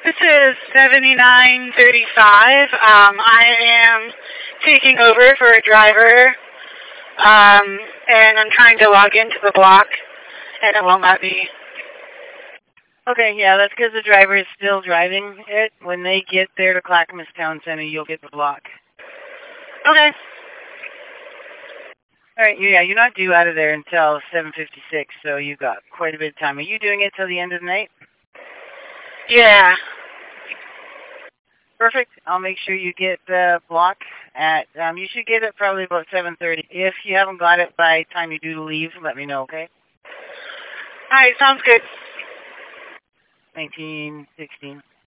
This is 7935. I am taking over for a driver, and I'm trying to log into the block, and it won't let me. Okay, yeah, that's because the driver is still driving it. When they get there to Clackamas Town Center, you'll get the block. Okay. All right, yeah, you're not due out of there until 7:56, so you got quite a bit of time. Are you doing it till the end of the night? Yeah. Perfect. I'll make sure you get the block at, you should get it probably about 7:30. If you haven't got it by the time you do leave, let me know, okay? All right, sounds good. 1916.